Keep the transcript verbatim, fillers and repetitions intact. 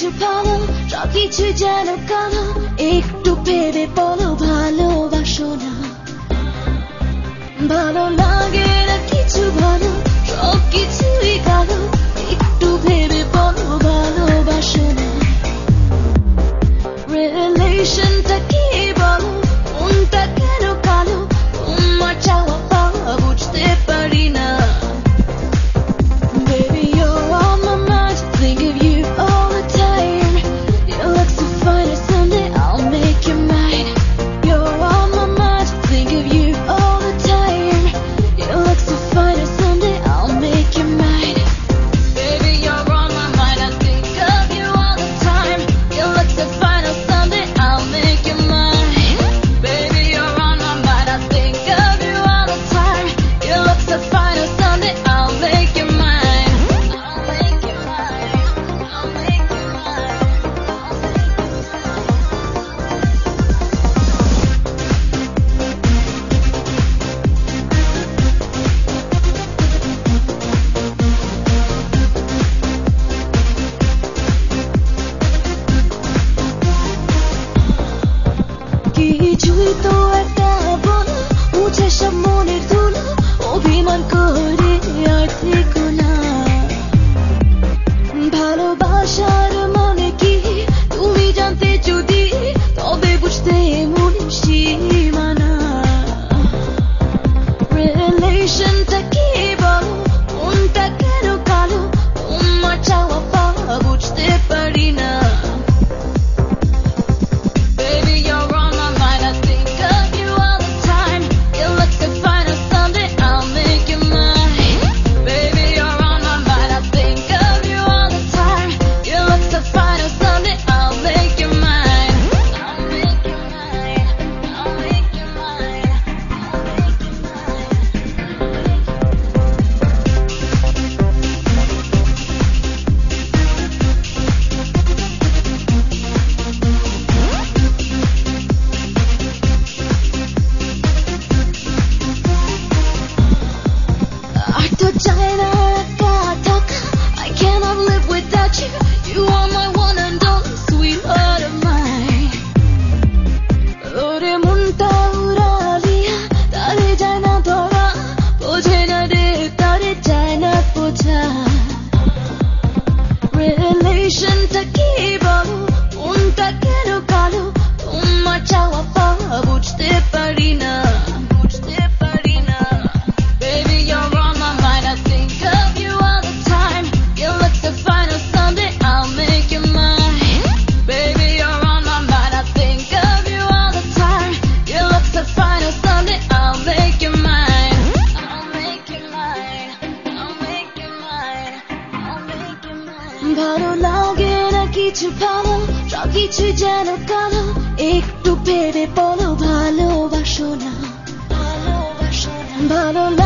কিছু ভালো সবকিছু যেন কালো একটু ভেবে বলো ভালোবাসো না ভালো লাগে না কিছু ভালো সবকিছুই কালো একটু ভেবে বলো ভালোবাসো না রিলেশনটা কি বলো কোনটা কেন কালো তোমার চাওয়া পাওয়া বুঝতে পারি না Baby, you're on my mind, think of you all the time. You look so fine, and someday I'll make you mine. You're on my mind, think of you all the time. You look so fine, and someday I'll make you mine. Baby, you're on my mind, I think of you all the time. You look so fine, and someday I'll make you mine. Baby, you're on my mind, I think of you all the time. You look so fine, and someday I'll make you mine. কিছুই তো একটা বলো মুছে সব মনের ধুলো অভিমান করে আর থেকো না ভালোবাসার মানে কি তুমি জানতে যদি তবে বুঝতে মনে সীমানা রিলেশনটা কি বলো কোনটা কেন কালো তোমার চাওয়া পাওয়া বুঝতে পারি না Baby, you're on my mind, I think of you all the time. You look so fine, and someday I'll make you mine. Baby, you're on my mind, I think of you all the time. You look so fine, and someday I'll make you mine. I'll make you mine, I'll make you mine, I'll make you I thought China got talk. I cannot live without you. You are my one and only sweetheart of mine. Ore munta uraliya, tare jay na dhora, bojhe na re tare jay na boja. Relation ta ki bolo, unta keno kalo, tumar chawa pawa bujhte pari na, bujhte pari na. Baby, you're on my mind, I think of you all the time. You look so fine, and someday I'll make you mine. Baby, you're on my mind, I think of you all the time. You look so fine, and someday I'll make you mine. I'll make you mine, I'll make you mine, I'll make you mine. ভালো লাগে না কিছু ভালো সবকিছু যেন কালো একটু ভেবে বলো ভালোবাসো না ভালোবাসো না ভালো